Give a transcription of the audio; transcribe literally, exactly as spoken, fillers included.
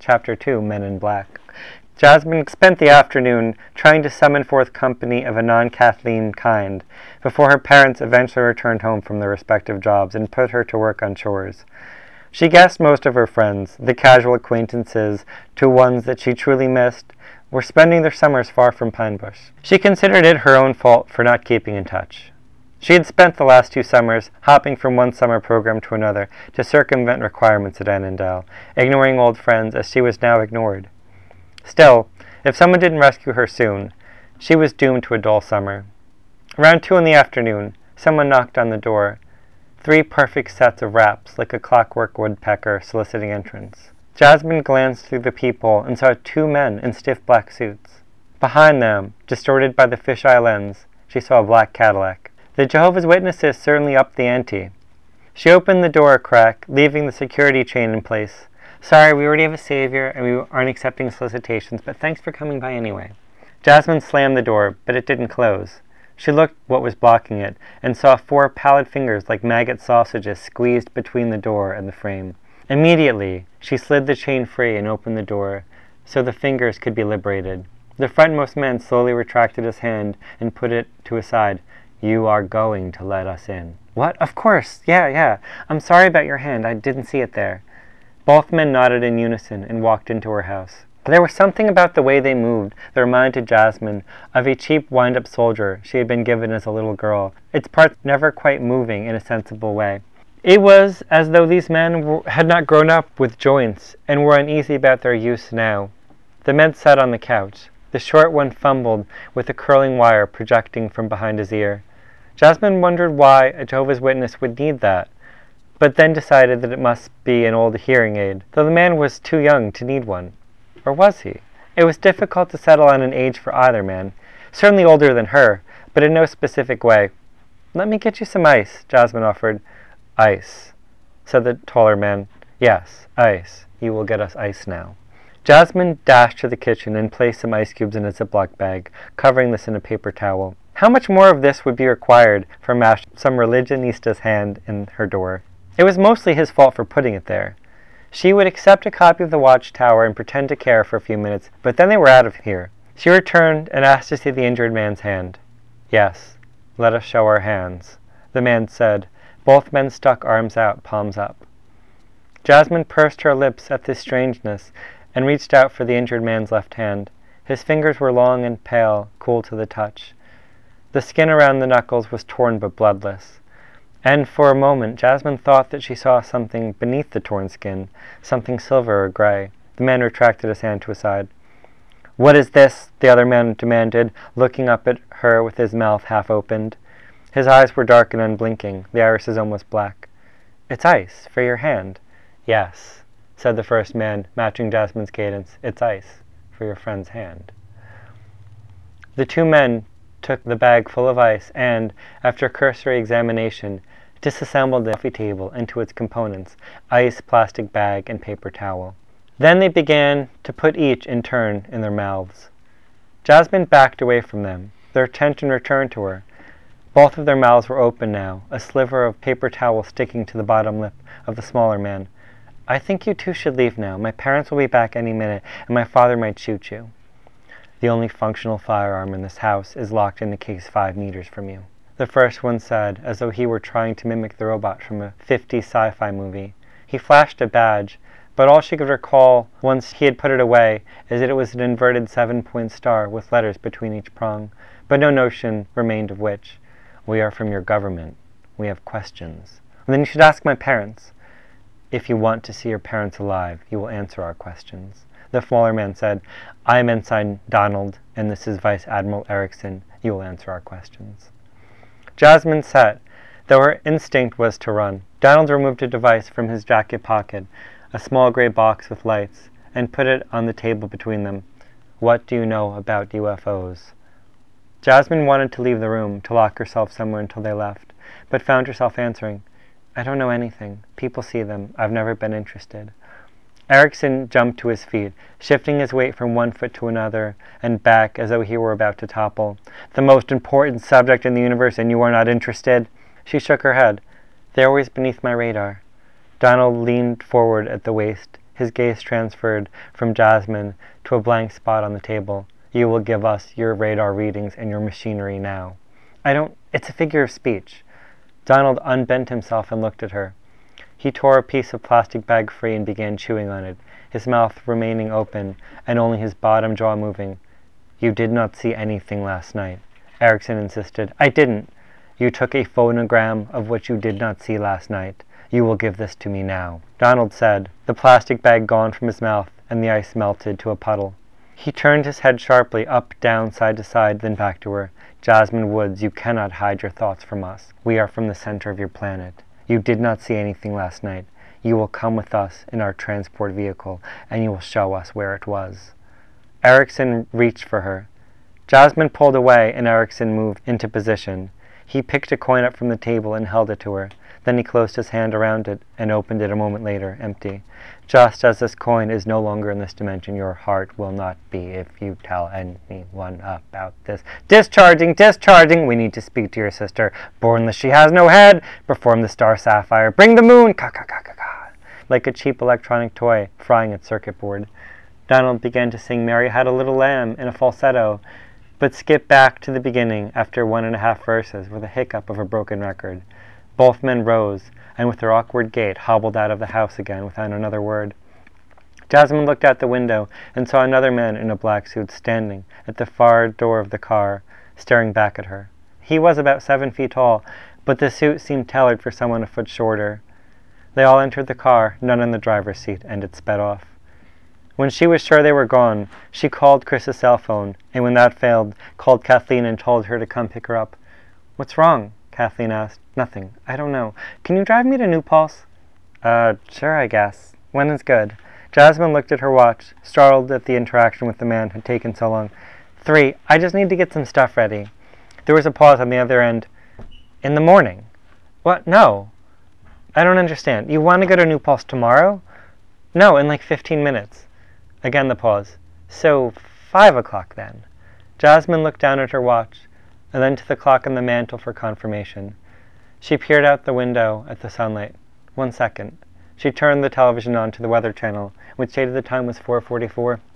Chapter two, Men in Black. Jasmine spent the afternoon trying to summon forth company of a non-Kathleen kind, before her parents eventually returned home from their respective jobs and put her to work on chores. She guessed most of her friends, the casual acquaintances to ones that she truly missed, were spending their summers far from Pine Bush. She considered it her own fault for not keeping in touch. She had spent the last two summers hopping from one summer program to another to circumvent requirements at Annandale, ignoring old friends as she was now ignored. Still, if someone didn't rescue her soon, she was doomed to a dull summer. Around two in the afternoon, someone knocked on the door. Three perfect sets of raps, like a clockwork woodpecker soliciting entrance. Jasmine glanced through the peephole and saw two men in stiff black suits. Behind them, distorted by the fisheye lens, she saw a black Cadillac. The Jehovah's Witnesses certainly upped the ante. She opened the door a crack, leaving the security chain in place. "Sorry, we already have a savior, and we aren't accepting solicitations, but thanks for coming by anyway." Jasmine slammed the door, but it didn't close. She looked what was blocking it, and saw four pallid fingers like maggot sausages squeezed between the door and the frame. Immediately, she slid the chain free and opened the door, so the fingers could be liberated. The frontmost man slowly retracted his hand and put it to his side. "You are going to let us in." "What? Of course! Yeah, yeah. I'm sorry about your hand. I didn't see it there." Both men nodded in unison and walked into her house. There was something about the way they moved that reminded Jasmine of a cheap wind-up soldier she had been given as a little girl, its parts never quite moving in a sensible way. It was as though these men were, had not grown up with joints and were uneasy about their use now. The men sat on the couch. The short one fumbled with a curling wire projecting from behind his ear. Jasmine wondered why a Jehovah's Witness would need that, but then decided that it must be an old hearing aid, though the man was too young to need one. Or was he? It was difficult to settle on an age for either man, certainly older than her, but in no specific way. "Let me get you some ice," Jasmine offered. "Ice," said the taller man. "Yes, ice. You will get us ice now." Jasmine dashed to the kitchen and placed some ice cubes in a Ziploc bag, covering this in a paper towel. How much more of this would be required for Mash, some religionista's hand in her door? It was mostly his fault for putting it there. She would accept a copy of the Watchtower and pretend to care for a few minutes, but then they were out of here. She returned and asked to see the injured man's hand. "Yes, let us show our hands," the man said. Both men stuck arms out, palms up. Jasmine pursed her lips at this strangeness and reached out for the injured man's left hand. His fingers were long and pale, cool to the touch. The skin around the knuckles was torn but bloodless. And for a moment, Jasmine thought that she saw something beneath the torn skin, something silver or gray. The man retracted his hand to his side. "What is this?" the other man demanded, looking up at her with his mouth half opened. His eyes were dark and unblinking, the irises almost black. "It's ice, for your hand." "Yes," said the first man, matching Jasmine's cadence. "It's ice, for your friend's hand." The two men took the bag full of ice and, after a cursory examination, disassembled the coffee table into its components, ice, plastic bag, and paper towel. Then they began to put each in turn in their mouths. Jasmine backed away from them. Their attention returned to her. Both of their mouths were open now, a sliver of paper towel sticking to the bottom lip of the smaller man. "I think you two should leave now. My parents will be back any minute, and my father might shoot you. The only functional firearm in this house is locked in a case five meters from you," the first one said, as though he were trying to mimic the robot from a fifties sci-fi movie. He flashed a badge, but all she could recall once he had put it away is that it was an inverted seven-point star with letters between each prong, but no notion remained of which. "We are from your government. We have questions." "Then you should ask my parents." "If you want to see your parents alive, you will answer our questions," the smaller man said. "I am Ensign Donald, and this is Vice Admiral Erickson. You will answer our questions." Jasmine sat, though her instinct was to run. Donald removed a device from his jacket pocket, a small gray box with lights, and put it on the table between them. "What do you know about U F Os?" Jasmine wanted to leave the room, to lock herself somewhere until they left, but found herself answering, "I don't know anything. People see them. I've never been interested." Erickson jumped to his feet, shifting his weight from one foot to another and back as though he were about to topple. "The most important subject in the universe, and you are not interested?" She shook her head. "They're always beneath my radar." Donald leaned forward at the waist, His gaze transferred from Jasmine to a blank spot on the table. You will give us your radar readings and your machinery now. I don't... It's a figure of speech. Donald unbent himself and looked at her. He tore a piece of plastic bag free and began chewing on it, his mouth remaining open and only his bottom jaw moving. You did not see anything last night, Erickson insisted. I didn't. You took a phonogram of what you did not see last night. You will give this to me now, Donald said, the plastic bag gone from his mouth and the ice melted to a puddle. He turned his head sharply up, down, side to side, then back to her. Jasmine Woods, you cannot hide your thoughts from us. We are from the center of your planet. You did not see anything last night. You will come with us in our transport vehicle, and you will show us where it was. Erickson reached for her. Jasmine pulled away, and Erickson moved into position. He picked a coin up from the table and held it to her. Then he closed his hand around it and opened it a moment later, empty. Just as this coin is no longer in this dimension, your heart will not be if you tell anyone about this. Discharging, discharging! We need to speak to your sister. Bornless, she has no head! Perform the star sapphire. Bring the moon! Ka-ka-ka-ka-ka! Like a cheap electronic toy, frying its circuit board. Donald began to sing Mary Had a Little Lamb in a falsetto, but skipped back to the beginning after one and a half verses with a hiccup of a broken record. Both men rose, and with their awkward gait hobbled out of the house again without another word. Jasmine looked out the window and saw another man in a black suit standing at the far door of the car, staring back at her. He was about seven feet tall, but the suit seemed tailored for someone a foot shorter. They all entered the car, none in the driver's seat, and it sped off. When she was sure they were gone, she called Chris's cell phone, and when that failed, called Kathleen and told her to come pick her up. What's wrong? Kathleen asked. Nothing. I don't know. Can you drive me to New Paltz? Uh, sure, I guess. When is good? Jasmine looked at her watch, startled that the interaction with the man had taken so long. Three. I just need to get some stuff ready. There was a pause on the other end. In the morning? What? No. I don't understand. You want to go to New Paltz tomorrow? No, in like fifteen minutes. Again the pause. So, five o'clock then. Jasmine looked down at her watch, and then to the clock on the mantel for confirmation. She peered out the window at the sunlight. One second. She turned the television on to the Weather Channel, which stated the time was four forty-four.